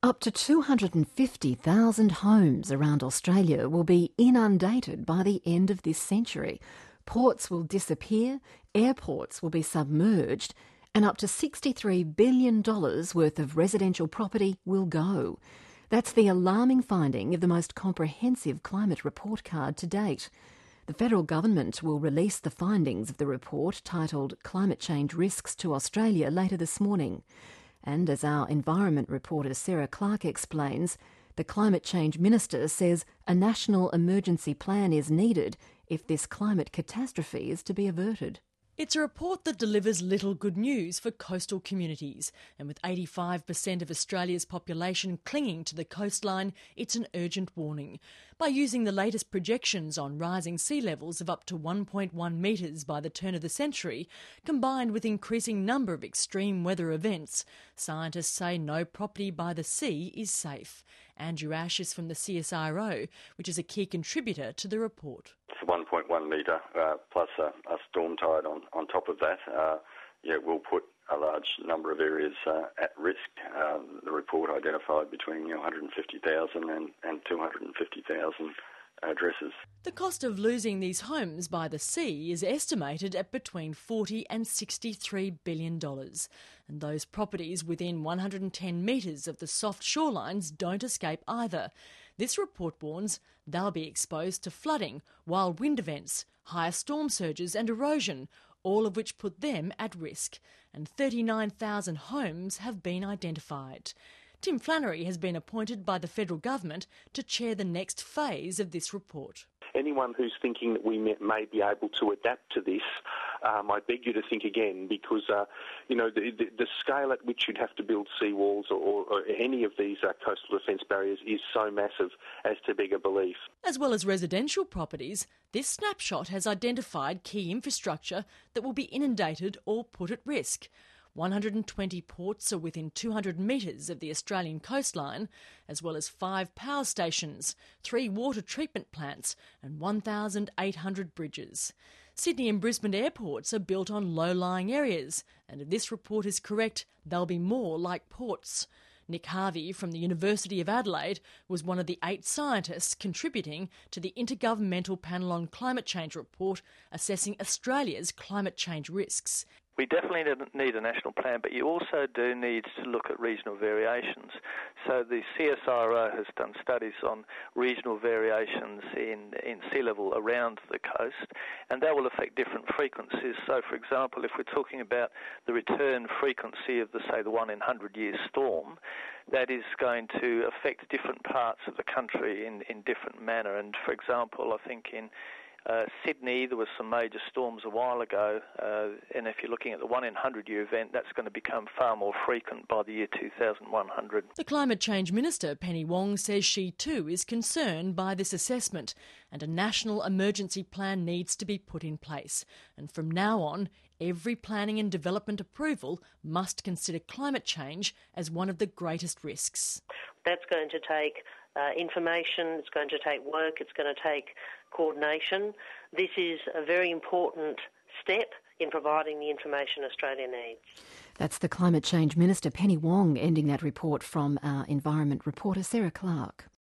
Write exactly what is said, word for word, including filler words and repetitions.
Up to two hundred fifty thousand homes around Australia will be inundated by the end of this century. Ports will disappear, airports will be submerged, and up to sixty-three billion dollars worth of residential property will go. That's the alarming finding of the most comprehensive climate report card to date. The federal government will release the findings of the report titled Climate Change Risks to Australia later this morning. And as our environment reporter Sarah Clark explains, the Climate Change Minister says a national emergency plan is needed if this climate catastrophe is to be averted. It's a report that delivers little good news for coastal communities, and with eighty-five percent of Australia's population clinging to the coastline, it's an urgent warning. By using the latest projections on rising sea levels of up to one point one metres by the turn of the century, combined with increasing number of extreme weather events, scientists say no property by the sea is safe. Andrew Ash is from the C S I R O, which is a key contributor to the report. It's one point one metre uh, plus a, a storm tide on, on top of that. Uh, yeah, will put a large number of areas uh, at risk. Um, the report identified between you know, one hundred fifty thousand and, and two hundred fifty thousand addresses. The cost of losing these homes by the sea is estimated at between forty and sixty-three billion dollars. And those properties within one hundred ten metres of the soft shorelines don't escape either. This report warns they'll be exposed to flooding, wild wind events, higher storm surges and erosion, all of which put them at risk. And thirty-nine thousand homes have been identified. Tim Flannery has been appointed by the federal government to chair the next phase of this report. Anyone who's thinking that we may, may be able to adapt to this, um, I beg you to think again, because uh, you know the, the, the scale at which you'd have to build seawalls or, or any of these uh, coastal defence barriers is so massive as to beg a belief. As well as residential properties, this snapshot has identified key infrastructure that will be inundated or put at risk. one hundred twenty ports are within two hundred metres of the Australian coastline, as well as five power stations, three water treatment plants and one thousand eight hundred bridges. Sydney and Brisbane airports are built on low-lying areas, and if this report is correct, they'll be more like ports. Nick Harvey from the University of Adelaide was one of the eight scientists contributing to the Intergovernmental Panel on Climate Change report assessing Australia's climate change risks. We definitely need a national plan, but you also do need to look at regional variations. So the C S I R O has done studies on regional variations in, in sea level around the coast, and that will affect different frequencies. So, for example, if we're talking about the return frequency of, the, say, the one in one hundred year storm, that is going to affect different parts of the country in, in different manner. And, for example, I think in Uh, Sydney, there was some major storms a while ago, uh, and if you're looking at the one in one hundred year event, that's going to become far more frequent by the year two thousand one hundred. The Climate Change Minister, Penny Wong, says she too is concerned by this assessment, and a national emergency plan needs to be put in place. And from now on, every planning and development approval must consider climate change as one of the greatest risks. That's going to take uh, information, it's going to take work, it's going to take coordination. This is a very important step in providing the information Australia needs. That's the Climate Change Minister, Penny Wong, ending that report from our environment reporter, Sarah Clark.